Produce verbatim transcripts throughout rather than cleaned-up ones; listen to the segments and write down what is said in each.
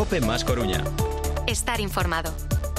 COPE más Coruña. Estar informado.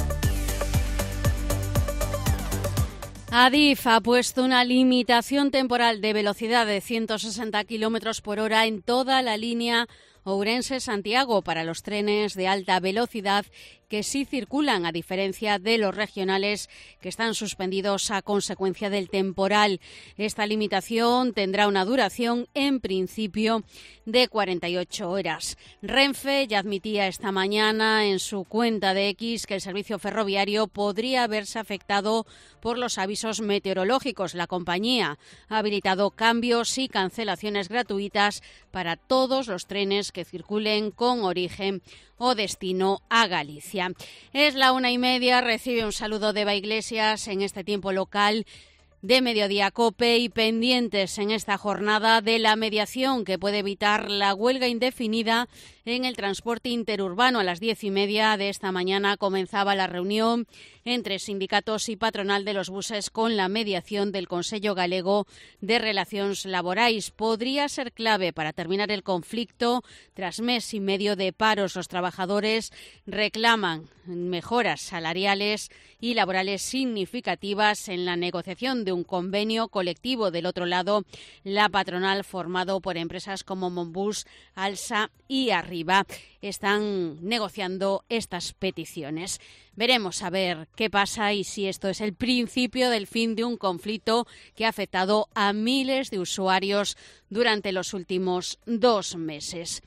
Adif ha puesto una limitación temporal de velocidad de ciento sesenta kilómetros por hora en toda la línea Ourense-Santiago para los trenes de alta velocidad que sí circulan, a diferencia de los regionales que están suspendidos a consecuencia del temporal. Esta limitación tendrá una duración, en principio, de cuarenta y ocho horas. Renfe ya admitía esta mañana en su cuenta de X que el servicio ferroviario podría verse afectado por los avisos meteorológicos. La compañía ha habilitado cambios y cancelaciones gratuitas para todos los trenes que circulen con origen o destino a Galicia. Es la una y media, recibe un saludo de Eva Iglesias en este tiempo local de Mediodía COPE y pendientes en esta jornada de la mediación que puede evitar la huelga indefinida en el transporte interurbano. A las diez y media de esta mañana comenzaba la reunión entre sindicatos y patronal de los buses con la mediación del Consello Galego de Relacións Laborais. Podría ser clave para terminar el conflicto tras mes y medio de paros. Los trabajadores reclaman mejoras salariales y laborales significativas en la negociación de un convenio colectivo. Del otro lado, la patronal, formado por empresas como Monbus, Alsa y Arriba, están negociando estas peticiones. Veremos a ver qué pasa y si esto es el principio del fin de un conflicto que ha afectado a miles de usuarios durante los últimos dos meses.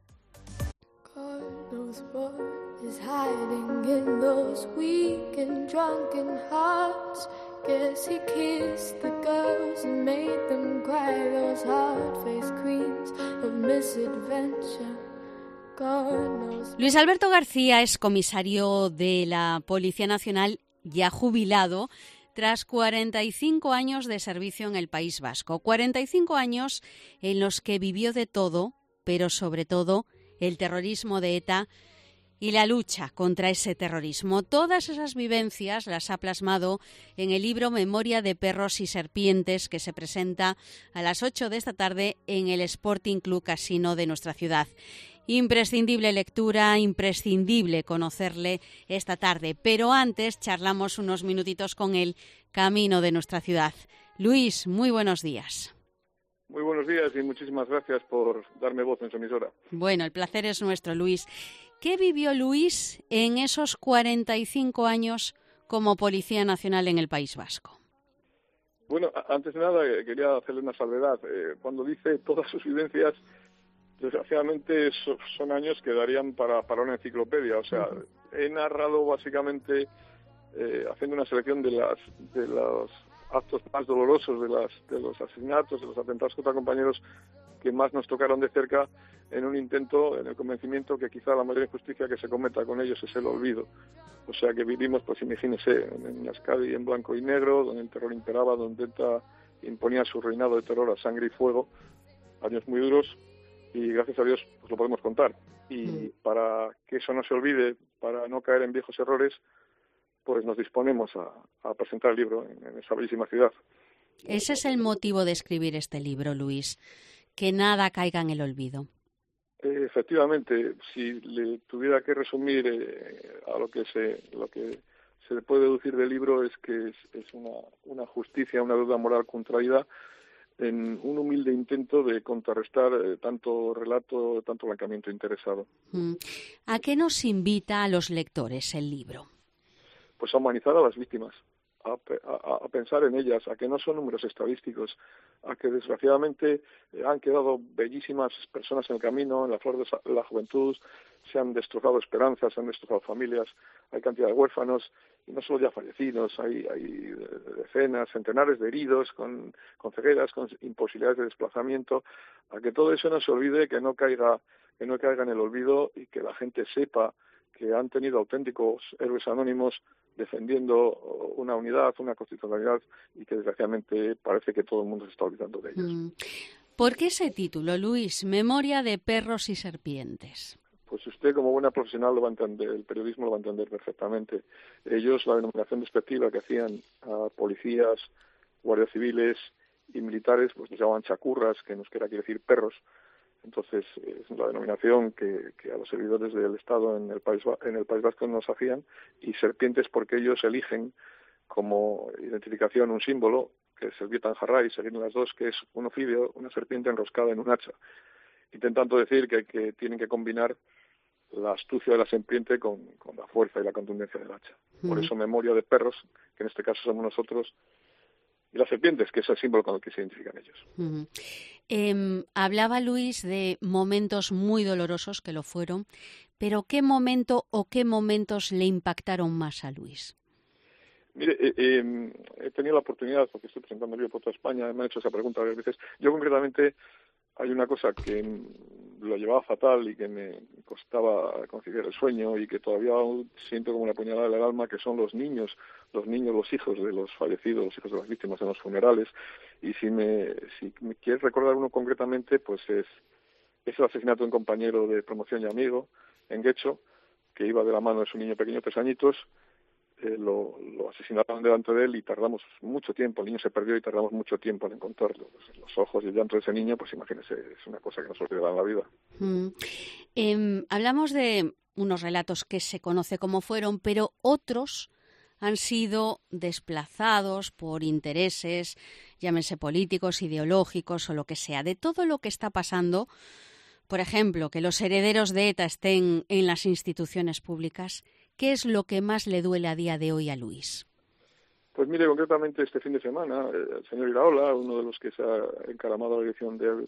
Is hiding in those weak and drunken hearts. Guess he kissed the girls and made them cry. Those hard-faced queens of misadventure. God knows. Luis Alberto García es comisario de la Policía Nacional, ya jubilado, tras cuarenta y cinco años de servicio en el País Vasco. cuarenta y cinco años en los que vivió de todo, pero sobre todo el terrorismo de ETA y la lucha contra ese terrorismo. Todas esas vivencias las ha plasmado en el libro Memoria de Perros y Serpientes, que se presenta a las ocho de esta tarde en el Sporting Club Casino de nuestra ciudad. Imprescindible lectura, imprescindible conocerle esta tarde, pero antes charlamos unos minutitos con él, camino de nuestra ciudad. Luis, muy buenos días. Muy buenos días y muchísimas gracias por darme voz en su emisora. Bueno, el placer es nuestro, Luis. ¿Qué vivió Luis en esos cuarenta y cinco años como Policía Nacional en el País Vasco? Bueno, antes de nada quería hacerle una salvedad. Eh, cuando dice todas sus vivencias, desgraciadamente so, son años que darían para, para una enciclopedia. O sea, uh-huh. he narrado básicamente eh, haciendo una selección de las de los actos más dolorosos, de las de los asesinatos, de los atentados contra compañeros que más nos tocaron de cerca, en un intento, en el convencimiento que quizá la mayor injusticia que se cometa con ellos es el olvido. O sea que vivimos, pues imagínese, en una Euskadi en blanco y negro, donde el terror imperaba, donde ETA imponía su reinado de terror a sangre y fuego, años muy duros, y gracias a Dios pues lo podemos contar. Y mm. para que eso no se olvide, para no caer en viejos errores, pues nos disponemos a, a presentar el libro en, en esa bellísima ciudad. Ese es el motivo de escribir este libro, Luis, que nada caiga en el olvido. Eh, efectivamente, si le tuviera que resumir eh, a lo que se lo que se puede deducir del libro es que es, es una, una justicia, una deuda moral contraída en un humilde intento de contrarrestar eh, tanto relato, tanto blanqueamiento interesado. ¿A qué nos invita a los lectores el libro? Pues a humanizar a las víctimas, a, a, a pensar en ellas, a que no son números estadísticos, a que desgraciadamente eh, han quedado bellísimas personas en el camino, en la flor de la juventud, se han destrozado esperanzas, se han destrozado familias, hay cantidad de huérfanos, y no solo ya fallecidos, hay, hay decenas, centenares de heridos con, con cegueras, con imposibilidades de desplazamiento, a que todo eso no se olvide, que no caiga, que no caiga en el olvido y que la gente sepa que han tenido auténticos héroes anónimos defendiendo una unidad, una constitucionalidad, y que desgraciadamente parece que todo el mundo se está olvidando de ellos. ¿Por qué ese título, Luis? Memoria de Perros y Serpientes. Pues usted, como buena profesional, lo va a entender, el periodismo lo va a entender perfectamente. Ellos, la denominación despectiva que hacían a policías, guardias civiles y militares, pues les llamaban chacurras, que nos quiere decir perros, Entonces, es la denominación que, que a los servidores del Estado en el País en el País Vasco nos hacían, y serpientes porque ellos eligen como identificación un símbolo, que es el Bietan Jarray, seguir las dos, que es un ofidio, una serpiente enroscada en un hacha, intentando decir que, que tienen que combinar la astucia de la serpiente con, con la fuerza y la contundencia del hacha. Por eso memoria de perros, que en este caso somos nosotros, y las serpientes, que es el símbolo con el que se identifican ellos. Uh-huh. Eh, hablaba Luis de momentos muy dolorosos, que lo fueron, pero ¿qué momento o qué momentos le impactaron más a Luis? Mire, eh, eh, he tenido la oportunidad, porque estoy presentando el libro por toda España, me han hecho esa pregunta varias veces. Yo concretamente hay una cosa que lo llevaba fatal y que me costaba conciliar el sueño y que todavía siento como una puñalada en el alma, que son los niños, los niños, los hijos de los fallecidos, los hijos de las víctimas en los funerales. Y si me, si me quieres recordar uno concretamente, pues es, es el asesinato de un compañero de promoción y amigo en Guecho, que iba de la mano de su niño pequeño, tres añitos. Eh, lo, lo asesinaron delante de él y tardamos mucho tiempo, el niño se perdió y tardamos mucho tiempo en encontrarlo. Pues los ojos y el llanto de ese niño, pues imagínese, es una cosa que no se olvidará en la vida. Mm. Eh, hablamos de unos relatos que se conoce cómo fueron, pero otros han sido desplazados por intereses, llámense políticos, ideológicos o lo que sea. De todo lo que está pasando, por ejemplo, que los herederos de ETA estén en las instituciones públicas, ¿qué es lo que más le duele a día de hoy a Luis? Pues mire, concretamente este fin de semana, el señor Iraola, uno de los que se ha encaramado a la dirección de,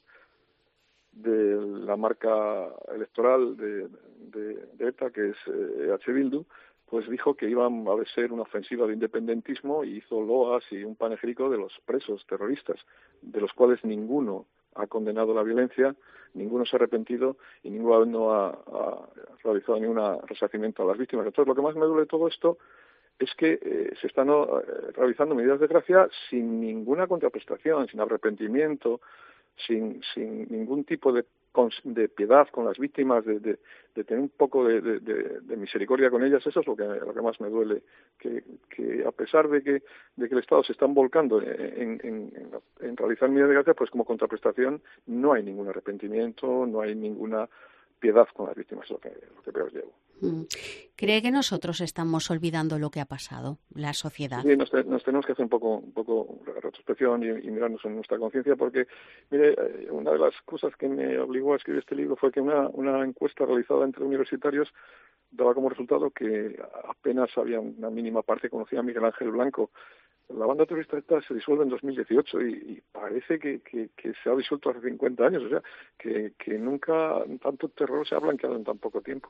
de la marca electoral de, de, de ETA, que es eh, H. Bildu, pues dijo que iba a ser una ofensiva de independentismo y hizo loas y un panegírico de los presos terroristas, de los cuales ninguno ha condenado la violencia, ninguno se ha arrepentido y ninguno ha, ha realizado ningún resarcimiento a las víctimas. Entonces, lo que más me duele de todo esto es que eh, se están eh, realizando medidas de gracia sin ninguna contraprestación, sin arrepentimiento, sin, sin ningún tipo de, de piedad con las víctimas, de, de, de tener un poco de, de, de, de misericordia con ellas. Eso es lo que, lo que más me duele, que, que a pesar de que, de que el Estado se está volcando en, en, en, en realizar medidas de gracia, pues como contraprestación no hay ningún arrepentimiento, no hay ninguna piedad con las víctimas, es lo que, lo que peor llevo. ¿Cree que nosotros estamos olvidando lo que ha pasado, la sociedad? Sí, nos, te, nos tenemos que hacer un poco, un poco retrospección y, y mirarnos en nuestra conciencia, porque, mire, una de las cosas que me obligó a escribir este libro fue que una, una encuesta realizada entre universitarios daba como resultado que apenas había una mínima parte que conocía a Miguel Ángel Blanco. La banda terrorista ETA se disuelve en dos mil dieciocho y, y parece que, que, que se ha disuelto hace cincuenta años, o sea, que, que nunca tanto terror se ha blanqueado en tan poco tiempo.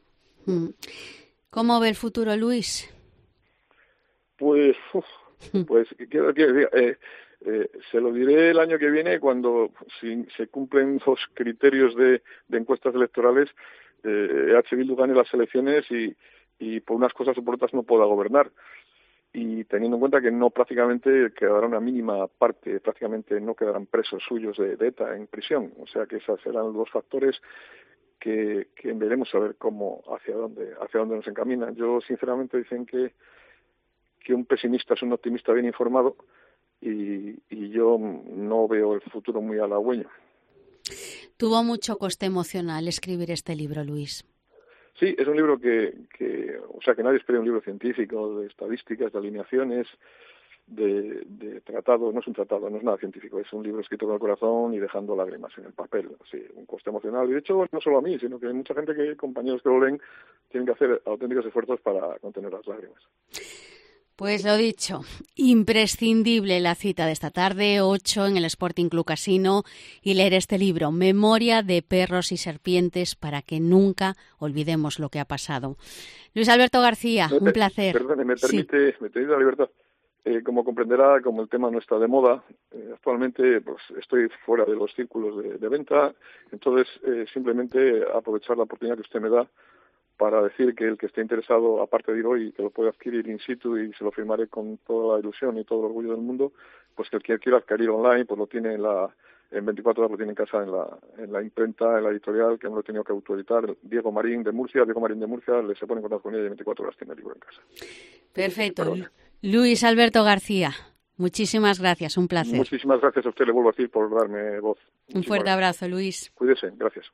¿Cómo ve el futuro, Luis? Pues, uf, pues quiero, quiero decir, eh, eh, se lo diré el año que viene cuando, si se cumplen los criterios de, de encuestas electorales, eh, H. Bildu gane las elecciones y, y por unas cosas o por otras no pueda gobernar. Y teniendo en cuenta que no prácticamente quedará una mínima parte, prácticamente no quedarán presos suyos de, de ETA en prisión. O sea que esos serán los factores que, que veremos a ver cómo, hacia dónde, hacia dónde nos encaminan. Yo, sinceramente, dicen que, que un pesimista es un optimista bien informado y, y yo no veo el futuro muy halagüeño. Tuvo mucho coste emocional escribir este libro, Luis. Sí, es un libro que, que, o sea, que nadie espera un libro científico, de estadísticas, de alineaciones, de, de tratado, no es un tratado, no es nada científico, es un libro escrito con el corazón y dejando lágrimas en el papel, sí, un coste emocional. Y de hecho, no solo a mí, sino que hay mucha gente, que compañeros que lo leen, tienen que hacer auténticos esfuerzos para contener las lágrimas. Pues lo dicho, imprescindible la cita de esta tarde, ocho en el Sporting Club Casino, y leer este libro, Memoria de perros y serpientes, para que nunca olvidemos lo que ha pasado. Luis Alberto García, me, un placer. Perdone, me permite, sí. me permite la libertad. Eh, como comprenderá, como el tema no está de moda, eh, actualmente pues estoy fuera de los círculos de, de venta, entonces eh, simplemente aprovechar la oportunidad que usted me da para decir que el que esté interesado, aparte de ir hoy, que lo puede adquirir in situ y se lo firmaré con toda la ilusión y todo el orgullo del mundo, pues que el que quiera adquirir online, pues lo tiene en la en veinticuatro horas, lo tiene en casa en la en la imprenta, en la editorial, que me lo he tenido que autoeditar, Diego Marín de Murcia, Diego Marín de Murcia, le se pone en contacto con ella y en veinticuatro horas tiene el libro en casa. Perfecto. Luis Alberto García, Muchísimas gracias, un placer. Muchísimas gracias a usted, le vuelvo a decir, por darme voz. Un fuerte abrazo, Luis. Cuídese, gracias.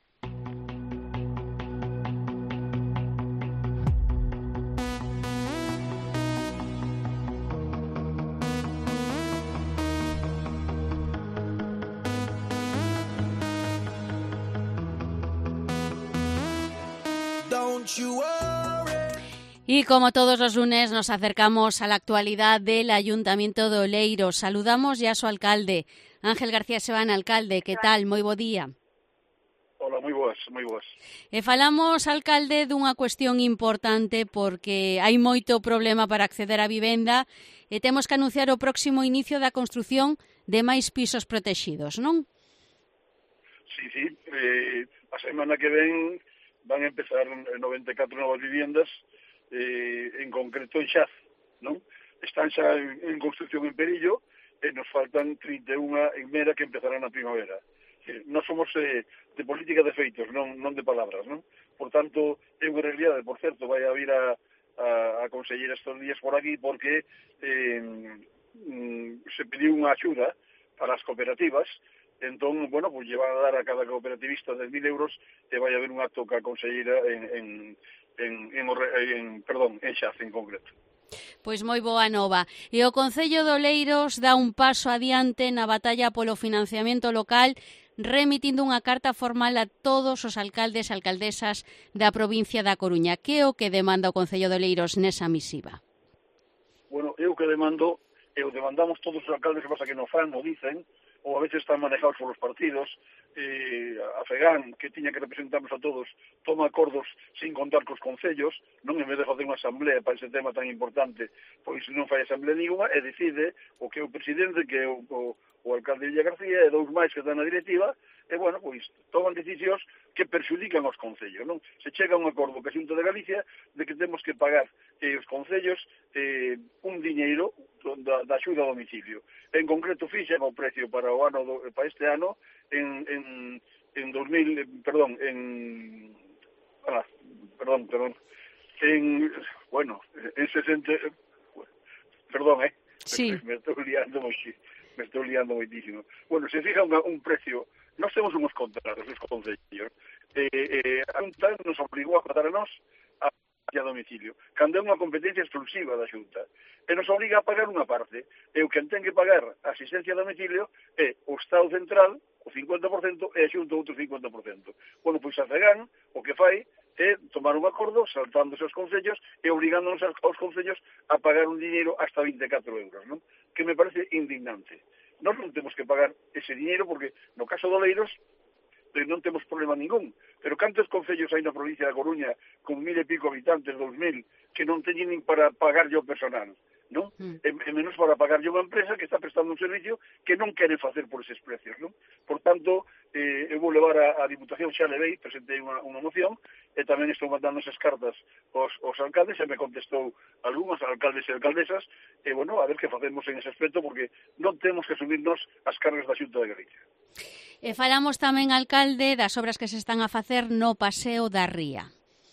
Y como todos los lunes nos acercamos a la actualidad del Ayuntamiento de Oleiros. Saludamos ya a su alcalde, Ángel García Sebán. Alcalde, que tal? Moi bo día. Hola, moi boas, moi boas. E falamos, alcalde, dunha cuestión importante porque hai moito problema para acceder á vivenda e temos que anunciar o próximo inicio da construción de máis pisos protegidos, non? Sí, sí. Eh, a semana que ven van a empezar noventa e catro novas viviendas, eh, en concreto en Xaz, non? Están xa en, en construcción en Perillo e nos faltan trinta e unha en Mera que empezarán na primavera. Eh, non somos eh, de política de feitos, non, non de palabras, non? Por tanto, é unha realidade, por certo, vai a vir a, a, a conselleira estes días por aquí porque eh, mm, se pediu unha axuda para as cooperativas. Entón, bueno, pues llevan a dar a cada cooperativista dez mil euros e vai haber un acto ca conselleira en, en, en, en, en, perdón, en Xaz en concreto. Pois moi boa nova. E o Concello de Oleiros dá un paso adiante na batalla polo financiamento local, remitindo unha carta formal a todos os alcaldes e alcaldesas da provincia da Coruña. Que é o que demanda o Concello de Oleiros nesa misiva? Bueno, eu que demando, eu demandamos todos os alcaldes, que pasa que non fan, non dicen, ou a veces están manejados polos partidos. Eh, a FEGAN, que tiña que representarnos a todos, toma acordos sin contar cos concellos, non en vez de fazer unha asamblea para ese tema tan importante, pois non fai asamblea ninguna, e decide o que é o presidente, que é o, o, o alcalde Villa García, e dous máis que están na directiva, e, bueno, pois, toman decisións que perxudican os concellos, non? Se chega a un acordo que a Xunta de Galicia de que temos que pagar eh, os concellos eh, un diñeiro da, da axuda a domicilio. En concreto, fixen o precio para o ano do, para este ano en, en, en dos mil, perdón, en ah, perdón, perdón, en, bueno, en sesenta, perdón, eh, sí. me, me estou liando moitísimo, me estou liando moitísimo. Bueno, se fija un, un precio, nós temos uns contratos, os concellos, eh, eh, a Xunta nos obligou a pagar a nós a a domicilio, cando é unha competencia exclusiva da Xunta, e nos obliga a pagar unha parte, e o que ten que pagar a asistencia a domicilio é o Estado central, o cincuenta por cento, e a Xunta outro cincuenta por cento. Bueno, pois a FEGAN o que fai é tomar un acordo, saltándose os concellos, e obrigándonos aos concellos a pagar un diñeiro hasta vinte e catro euros, non? Que me parece indignante. Nós non temos que pagar ese diñeiro porque, no caso de Oleiros, non temos problema ningún, pero cantos concellos hai na provincia da Coruña con mil e pico habitantes, dous mil, que non teñen nin para pagar yo personal, non? Mm. E, e menos para pagar yo unha empresa que está prestando un servicio que non quere facer por eses precios, non? Por tanto, eh, eu vou levar a, a Diputación, xa levei, presentei unha, unha moción, e tamén estou mandando esas cartas aos, aos alcaldes, e me contestou algúns alcaldes e alcaldesas, e, bueno, a ver que facemos en ese aspecto, porque non temos que subirnos as cargas da Xunta de Galicia. E falamos tamén, alcalde, das obras que se están a facer no Paseo da Ría.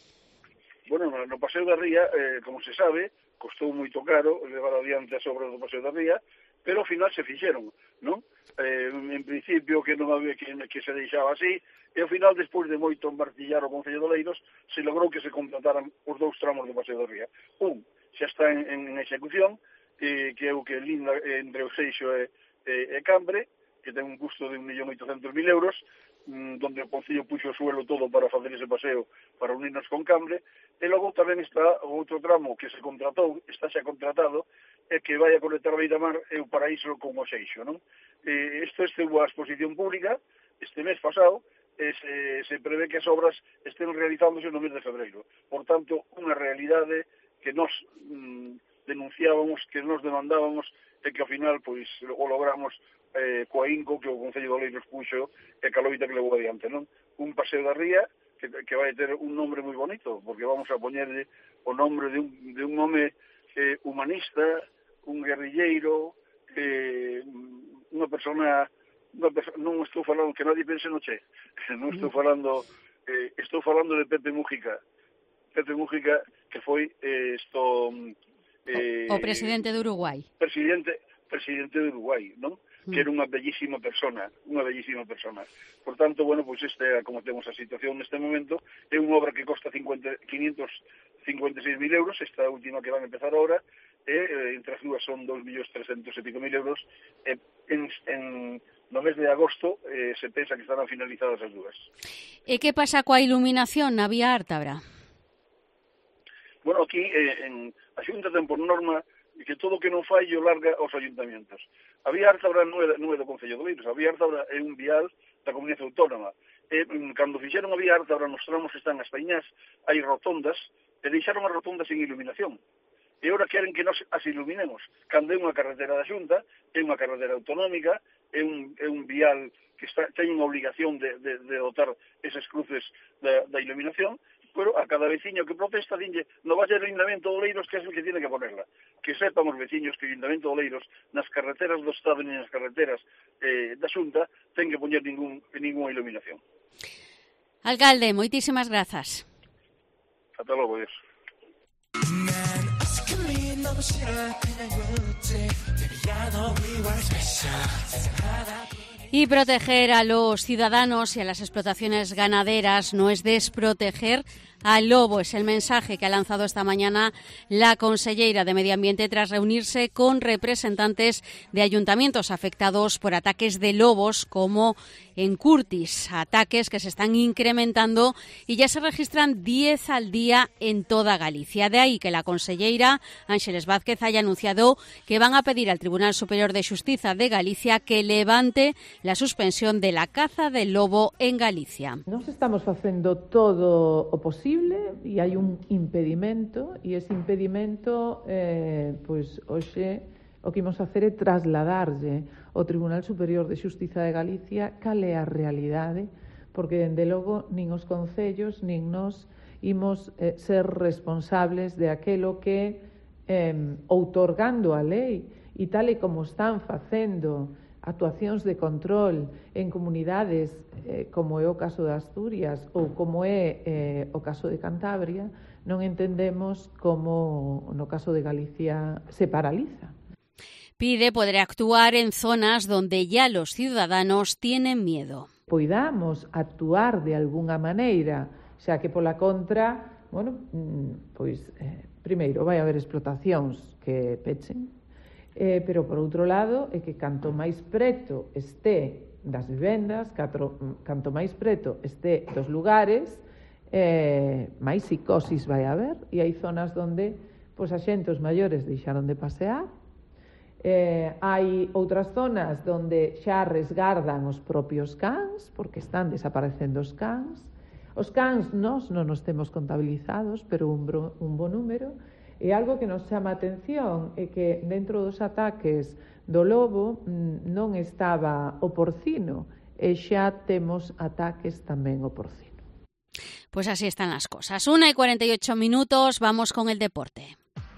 Bueno, no, no Paseo da Ría, eh, como se sabe, costou moito caro levar adiante as obras do Paseo da Ría, pero ao final se fixeron, non? Eh, en principio que non había que, que se deixaba así, e ao final, despois de moito martillar o Concello de Oleiros, se logrou que se contrataran os dous tramos do Paseo da Ría. Un xa está en, en execución, eh, que é o que linda entre o Seixo e, e, e Cambre, que ten un custo de un millón oitocentos mil euros, donde o Concello puxo o suelo todo para facer ese paseo para unirnos con Cambre, e logo tamén está o outro tramo que se contratou, está xa contratado, e que vai a conectar Beiramar e o Paraíso con o Seixo, non? Eh, isto este a exposición pública este mes pasado, e se, se prevé que as obras estén realizándose no mes de febreiro. Por tanto, unha realidade que nos mm, denunciábamos, que nos demandábamos, e que ao final, pois, o logramos eh, coa inco que o Concello de Oleiros puxo e ca loita que levou adiante, non? Un paseo da Ría que, que vai ter un nombre moi bonito, porque vamos a poñerle o nombre de un, de un home eh, humanista, un guerrilleiro, eh, unha persona, unha persona, non estou falando, que nadie pense no Che, non estou falando, eh, estou falando de Pepe Mújica, Pepe Mújica, que foi eh, esto... Eh, o presidente de Uruguai. Presidente presidente de Uruguai, non? Que era unha bellísima persona, unha bellísima persona. Por tanto, bueno, pois este, como temos a situación neste momento, é unha obra que costa quinientos cincuenta e seis mil euros, esta última que van a empezar ahora, e eh, entre as dúas son dos millóns trescentos e pico mil euros, e en, en, no mes de agosto eh, se pensa que estarán finalizadas as dúas. E que pasa coa iluminación na vía Ártabra? Bueno, aquí eh, en a Xunta ten por norma que todo o que non fai o larga aos ayuntamentos. A vía Ártabra non é, non é do Concello de Oleiros, a vía Ártabra é un vial da Comunidade Autónoma. E, cando fixeron a vía Ártabra nos tramos que están as Paiñás, hai rotondas, e deixaron as rotondas sin iluminación. E agora queren que nos as iluminemos. Cando é unha carretera da Xunta, é unha carretera autonómica, é un, é un vial que está, ten unha obligación de, de, de dotar esas cruces da, da iluminación, pero a cada veciño que protesta dinlle no vai ser o Ayuntamiento de Oleiros que é o que tiene que ponerla. Que sepan os veciños que o Ayuntamiento de Oleiros nas carreteras do Estado e nas carreteras eh, da Xunta ten que poñer ningún, ninguna iluminación. Alcalde, moitísimas grazas. Ata logo, Dios. Y proteger a los ciudadanos y a las explotaciones ganaderas no es desproteger al lobo. Es el mensaje que ha lanzado esta mañana la conselleira de Medio Ambiente tras reunirse con representantes de ayuntamientos afectados por ataques de lobos como en Curtis, ataques que se están incrementando y ya se registran diez al día en toda Galicia. De ahí que la conselleira Ángeles Vázquez haya anunciado que van a pedir al Tribunal Superior de Xustiza de Galicia que levante la suspensión de la caza del lobo en Galicia. Nos estamos facendo todo o posible e hai un impedimento e ese impedimento eh, pois hoxe o que imos facer é trasladarlle ao Tribunal Superior de Xustiza de Galicia cal é a realidade, porque dende logo nin os concellos nin nos imos eh, ser responsables de aquelo que eh, outorgando a lei e tal e como están facendo actuacións de control en comunidades eh, como é o caso de Asturias ou como é eh, o caso de Cantabria, non entendemos como no caso de Galicia se paraliza. Pide poder actuar en zonas donde ya los ciudadanos tienen miedo. Poidamos actuar de algunha maneira, xa que pola contra, bueno, pois eh, primeiro vai haber explotacións que pechen, Eh, pero, por outro lado, é que canto máis preto este das vivendas, catro, canto máis preto este dos lugares, eh, máis psicosis vai haber, e hai zonas onde pois, a xente, os maiores, deixaron de pasear, eh, hai outras zonas onde xa resgardan os propios cans, porque están desaparecendo os cans. Os cans nós non nos temos contabilizados, pero un, bro, un bo número. E algo que nos chama a atención é que dentro dos ataques do lobo non estaba o porcino e xa temos ataques tamén o porcino. Pues así están las cosas. Una y cuarenta y ocho minutos, vamos con el deporte.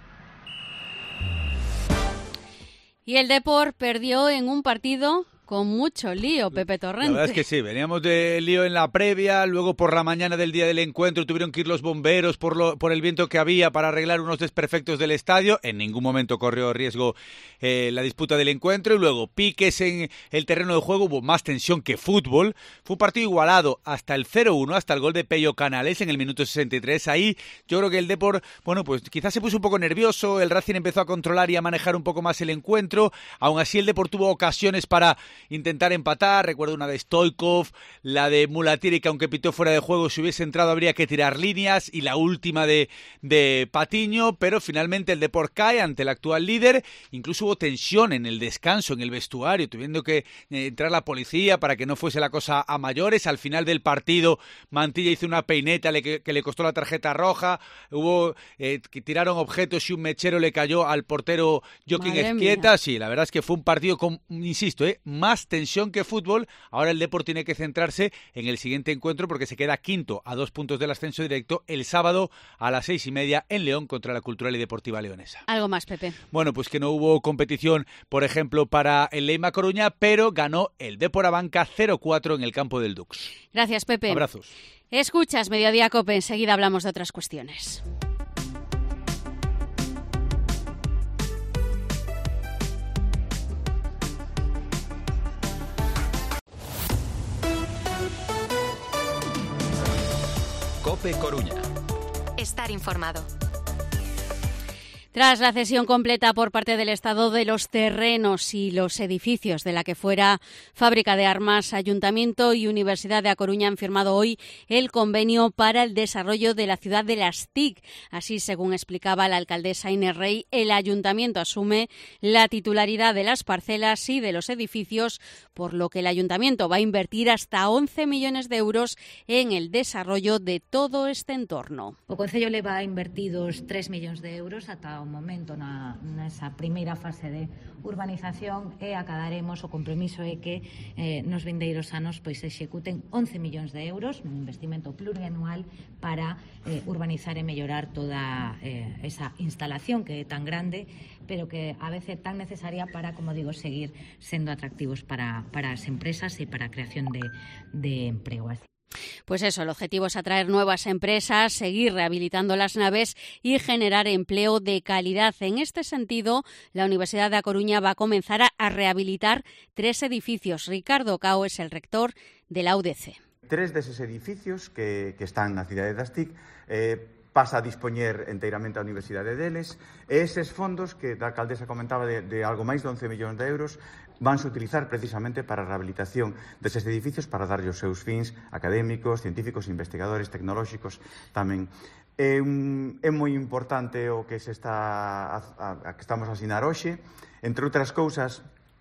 Y el Depor perdió en un partido con mucho lío, Pepe Torrente. La verdad es que sí, veníamos de lío en la previa, luego por la mañana del día del encuentro tuvieron que ir los bomberos por, lo, por el viento que había para arreglar unos desperfectos del estadio. En ningún momento corrió riesgo eh, la disputa del encuentro y luego piques en el terreno de juego, hubo más tensión que fútbol. Fue un partido igualado hasta el cero uno, hasta el gol de Pello Canales en el minuto sesenta y tres. Ahí yo creo que el Depor, bueno, pues quizás se puso un poco nervioso, el Racing empezó a controlar y a manejar un poco más el encuentro. Aún así el Depor tuvo ocasiones para intentar empatar, recuerdo una de Stoikov, la de Mulatiri, que aunque pitó fuera de juego, si hubiese entrado habría que tirar líneas, y la última de, de Patiño, pero finalmente el Depor cae ante el actual líder. Incluso hubo tensión en el descanso, en el vestuario, tuviendo que eh, entrar la policía para que no fuese la cosa a mayores. Al final del partido Mantilla hizo una peineta le, que, que le costó la tarjeta roja, hubo eh, que tiraron objetos y un mechero le cayó al portero Joaquín Ezquieta. Sí, la verdad es que fue un partido con, insisto, eh, más tensión que fútbol. Ahora el Depor tiene que centrarse en el siguiente encuentro porque se queda quinto a dos puntos del ascenso directo el sábado a las seis y media en León contra la Cultural y Deportiva Leonesa. Algo más, Pepe. Bueno, pues que no hubo competición, por ejemplo, para el Leima Coruña, pero ganó el Depor Abanca cero cuatro en el campo del Dux. Gracias, Pepe. Abrazos. Escuchas Mediodía Cope, enseguida hablamos de otras cuestiones. COPE Coruña. Estar informado. Tras la cesión completa por parte del Estado de los terrenos y los edificios de la que fuera fábrica de armas, Ayuntamiento y Universidad de A Coruña han firmado hoy el convenio para el desarrollo de la ciudad de las T I C. Así, según explicaba la alcaldesa Inés Rey, el Ayuntamiento asume la titularidad de las parcelas y de los edificios, por lo que el Ayuntamiento va a invertir hasta once millones de euros en el desarrollo de todo este entorno. O Concello leva invertidos tres millóns de euros ata o momento na, nesa primeira fase de urbanización e acadaremos, o compromiso é que eh, nos vindeiros anos pois se executen once millóns de euros, un investimento plurianual para eh, urbanizar e mellorar toda eh, esa instalación que é tan grande, pero que a veces é tan necesaria para, como digo, seguir sendo atractivos para, para as empresas e para a creación de, de emprego. Pues eso, el objetivo es atraer nuevas empresas, seguir rehabilitando las naves y generar empleo de calidad. En este sentido, la Universidad de A Coruña va a comenzar a rehabilitar tres edificios. Ricardo Cao es el rector de la U D C. Tres deses edificios que, que están na cidade das T I C eh, pasa a dispoñer enteiramente a Universidade deles, e eses fondos que a alcaldesa comentaba de, de algo máis de once millóns de euros vanse utilizar precisamente para a rehabilitación deses edificios, para darlle os seus fins académicos, científicos, investigadores, tecnolóxicos tamén. É, un, é moi importante o que se está a, a, a que estamos a asinar hoxe, entre outras cousas.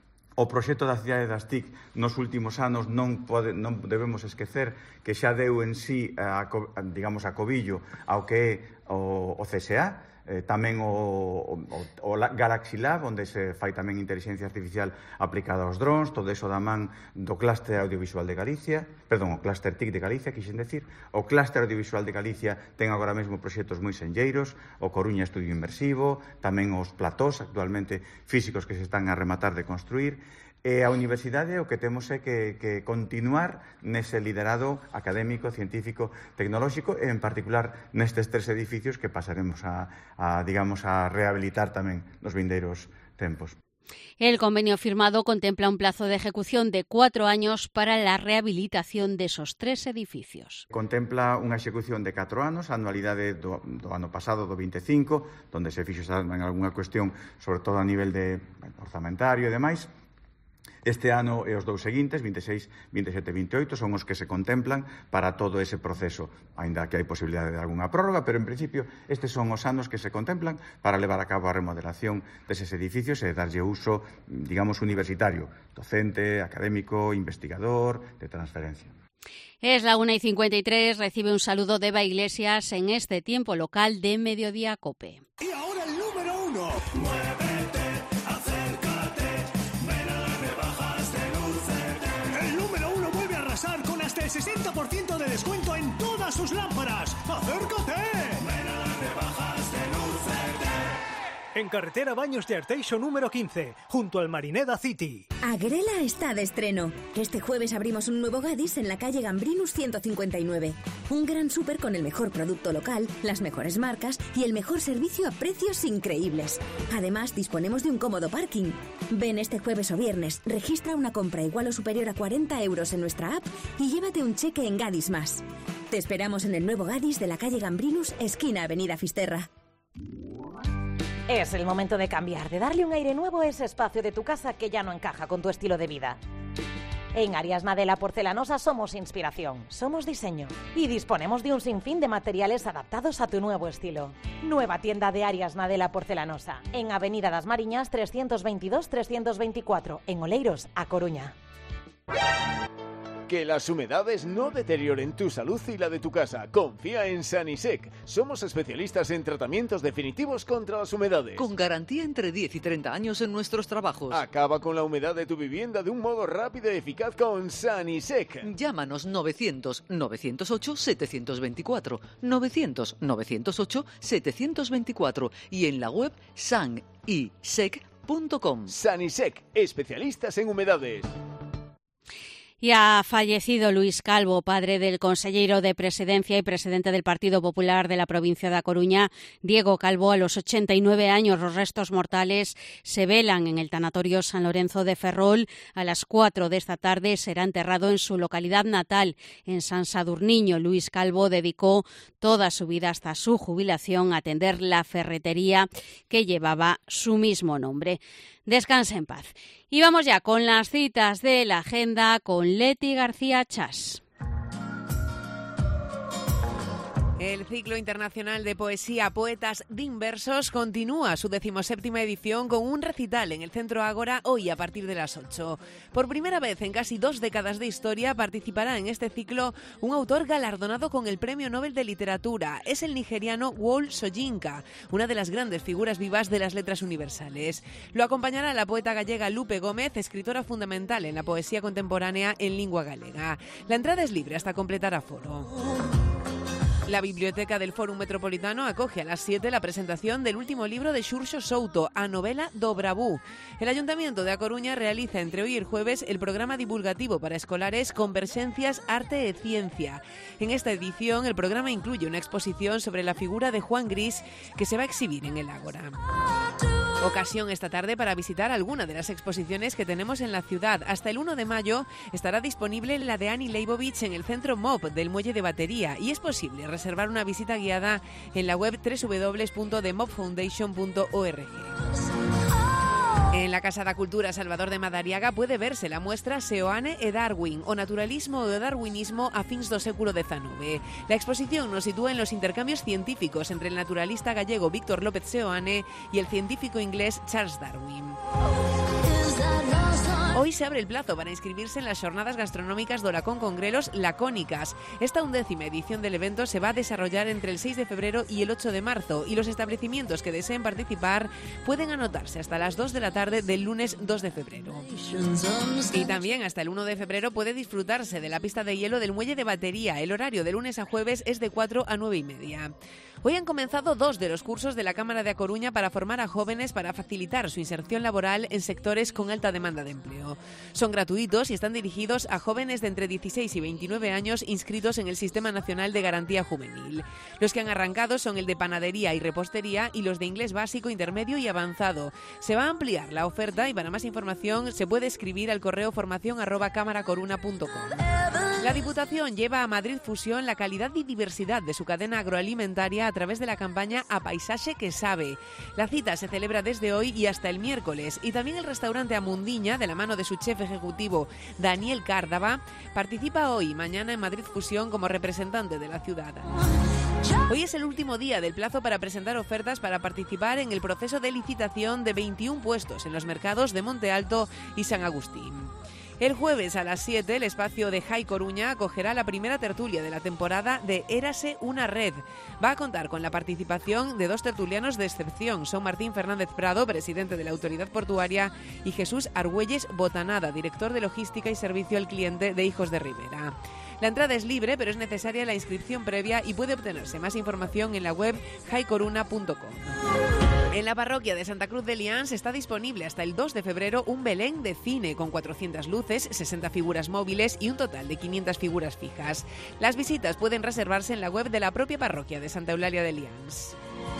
O proxecto da cidade das T I C nos últimos anos non, pode, non debemos esquecer que xa deu en sí, a, a, digamos, a cobillo ao que é o, o C S A, eh, tamén o, o, o Galaxy Lab, onde se fai tamén inteligencia artificial aplicada aos drones, todo eso da man do Clúster Audiovisual de Galicia, perdón, o Clúster T I C de Galicia, quixen decir. O Clúster Audiovisual de Galicia ten agora mesmo proxectos moi senlleiros, o Coruña Estudio Inmersivo, tamén os platós actualmente físicos que se están a rematar de construir. E a universidade o que temos é que, que continuar nese liderado académico, científico, tecnolóxico e en particular nestes tres edificios que pasaremos a, a digamos, a rehabilitar tamén nos vindeiros tempos. El convenio firmado contempla un plazo de ejecución de cuatro años para la rehabilitación de esos tres edificios. Contempla unha execución de catro anos, a anualidade do, do ano pasado do veinticinco, donde se fixo en algunha cuestión, sobre todo a nivel de bueno, orzamentario e demais. Este ano e os dous seguintes, veintiséis, veintisiete e veintioito, son os que se contemplan para todo ese proceso, aínda que hai posibilidade de algunha prórroga, pero en principio estes son os anos que se contemplan para levar a cabo a remodelación deses edificios e darlle uso, digamos, universitario, docente, académico, investigador, de transferencia. Es la una y cincuenta y tres, recibe un saludo de Eva Iglesias en este tiempo local de Mediodía COPE. Y ahora el número uno. Muévete, acércate, ven a las rebajas de Lucete. El número uno vuelve a arrasar con hasta el sesenta por ciento de descuento en todas sus lámparas. ¡Acércate! Ven a las rebajas de Lucete. En carretera Baños de Arteixo número quince, junto al Marineda City. Agrela está de estreno. Este jueves abrimos un nuevo Gadis en la calle Gambrinus ciento cincuenta y nueve. Un gran súper con el mejor producto local, las mejores marcas y el mejor servicio a precios increíbles. Además, disponemos de un cómodo parking. Ven este jueves o viernes, registra una compra igual o superior a cuarenta euros en nuestra app y llévate un cheque en Gadis Más. Te esperamos en el nuevo Gadis de la calle Gambrinus, esquina Avenida Fisterra. Es el momento de cambiar, de darle un aire nuevo a ese espacio de tu casa que ya no encaja con tu estilo de vida. En Arias Nadella Porcelanosa somos inspiración, somos diseño y disponemos de un sinfín de materiales adaptados a tu nuevo estilo. Nueva tienda de Arias Nadella Porcelanosa, en Avenida das Mariñas trescientos veintidós trescientos veinticuatro, en Oleiros, A Coruña. Que las humedades no deterioren tu salud y la de tu casa. Confía en Sanisec. Somos especialistas en tratamientos definitivos contra las humedades. Con garantía entre diez y treinta años en nuestros trabajos. Acaba con la humedad de tu vivienda de un modo rápido y eficaz con Sanisec. Llámanos novecientos, novecientos ocho, setecientos veinticuatro, novecientos, novecientos ocho, setecientos veinticuatro y en la web sanisec punto com. Sanisec, especialistas en humedades. Y ha fallecido Luis Calvo, padre del consellero de Presidencia y presidente del Partido Popular de la provincia de A Coruña, Diego Calvo, a los ochenta y nueve años. Los restos mortales se velan en el tanatorio San Lorenzo de Ferrol. A las cuatro de esta tarde será enterrado en su localidad natal, en San Sadurniño. Luis Calvo dedicó toda su vida hasta su jubilación a atender la ferretería que llevaba su mismo nombre. Descanse en paz. Y vamos ya con las citas de la agenda con Leti García Chas. El ciclo internacional de poesía Poetas Dinversos continúa su decimoséptima edición con un recital en el Centro Ágora hoy a partir de las ocho. Por primera vez en casi dos décadas de historia participará en este ciclo un autor galardonado con el Premio Nobel de Literatura. Es el nigeriano Wole Soyinka, una de las grandes figuras vivas de las letras universales. Lo acompañará la poeta gallega Lupe Gómez, escritora fundamental en la poesía contemporánea en lengua galega. La entrada es libre hasta completar aforo. La Biblioteca del Fórum Metropolitano acoge a las siete la presentación del último libro de Xurxo Souto, a novela do Bravú. El Ayuntamiento de A Coruña realiza entre hoy y el jueves el programa divulgativo para escolares Converxencias Arte e Ciencia. En esta edición el programa incluye una exposición sobre la figura de Juan Gris que se va a exhibir en el Ágora. Ocasión esta tarde para visitar alguna de las exposiciones que tenemos en la ciudad. Hasta el uno de mayo estará disponible la de Annie Leibovitz en el Centro M O P del Muelle de Batería y es posible reservar una visita guiada en la web doble u doble u doble u punto the mop foundation punto org. En la Casa da Cultura Salvador de Madariaga puede verse la muestra Seoane e Darwin, o naturalismo e darwinismo a fins do século dezanoveno. La exposición nos sitúa en los intercambios científicos entre el naturalista gallego Víctor López Seoane y el científico inglés Charles Darwin. Hoy se abre el plazo para inscribirse en las jornadas gastronómicas do Lacón con Grelos Lacónicas. Esta undécima edición del evento se va a desarrollar entre el seis de febrero y el ocho de marzo y los establecimientos que deseen participar pueden anotarse hasta las dos de la tarde del lunes dos de febrero. Y también hasta el uno de febrero puede disfrutarse de la pista de hielo del Muelle de Batería. El horario de lunes a jueves es de cuatro a nueve y media. Hoy han comenzado dos de los cursos de la Cámara de A Coruña para formar a jóvenes para facilitar su inserción laboral en sectores con alta demanda de empleo. Son gratuitos y están dirigidos a jóvenes de entre dieciséis y veintinueve años inscritos en el Sistema Nacional de Garantía Juvenil. Los que han arrancado son el de panadería y repostería y los de inglés básico, intermedio y avanzado. Se va a ampliar la oferta y para más información se puede escribir al correo formación arroba camaracoruna punto com. La Diputación lleva a Madrid Fusión la calidad y diversidad de su cadena agroalimentaria a través de la campaña A Paisaxe que Sabe. La cita se celebra desde hoy y hasta el miércoles y también el restaurante Amundiña, de la mano de su chef ejecutivo Daniel Cárdava, participa hoy y mañana en Madrid Fusión como representante de la ciudad. Hoy es el último día del plazo para presentar ofertas para participar en el proceso de licitación de veintiún puestos en los mercados de Monte Alto y San Agustín. El jueves a las siete el espacio de Jai Coruña acogerá la primera tertulia de la temporada de Érase una red. Va a contar con la participación de dos tertulianos de excepción. Son Martín Fernández Prado, presidente de la Autoridad Portuaria, y Jesús Argüelles Botanada, director de Logística y Servicio al Cliente de Hijos de Rivera. La entrada es libre, pero es necesaria la inscripción previa y puede obtenerse más información en la web jai coruna punto com. En la parroquia de Santa Cruz de Lians está disponible hasta el dos de febrero un Belén de cine con cuatrocientas luces, sesenta figuras móviles y un total de quinientas figuras fijas. Las visitas pueden reservarse en la web de la propia parroquia de Santa Eulalia de Lians.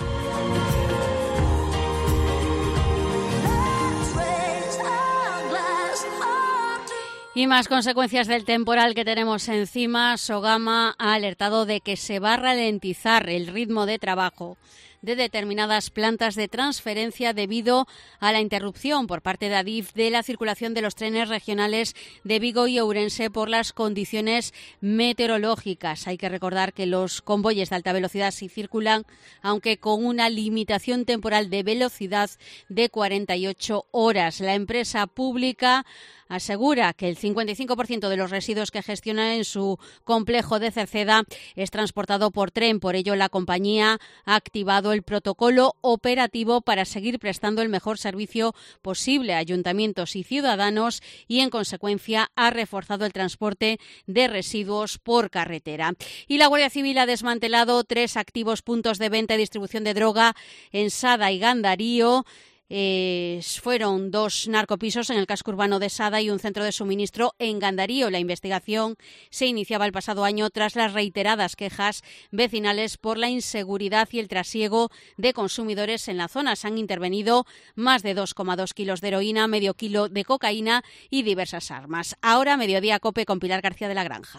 Y más consecuencias del temporal que tenemos encima. Sogama ha alertado de que se va a ralentizar el ritmo de trabajo de determinadas plantas de transferencia debido a la interrupción por parte de Adif de la circulación de los trenes regionales de Vigo y Ourense por las condiciones meteorológicas. Hay que recordar que los convoyes de alta velocidad sí circulan, aunque con una limitación temporal de velocidad de cuarenta y ocho horas. La empresa pública asegura que el cincuenta y cinco por ciento de los residuos que gestiona en su complejo de Cerceda es transportado por tren. Por ello, la compañía ha activado el protocolo operativo para seguir prestando el mejor servicio posible a ayuntamientos y ciudadanos y, en consecuencia, ha reforzado el transporte de residuos por carretera. Y la Guardia Civil ha desmantelado tres activos puntos de venta y distribución de droga en Sada y Gandarío. Eh, fueron dos narcopisos en el casco urbano de Sada y un centro de suministro en Gandarío. La investigación se iniciaba el pasado año tras las reiteradas quejas vecinales por la inseguridad y el trasiego de consumidores en la zona. Se han intervenido más de dos coma dos kilos de heroína, medio kilo de cocaína y diversas armas. Ahora, Mediodía Cope con Pilar García de la Granja.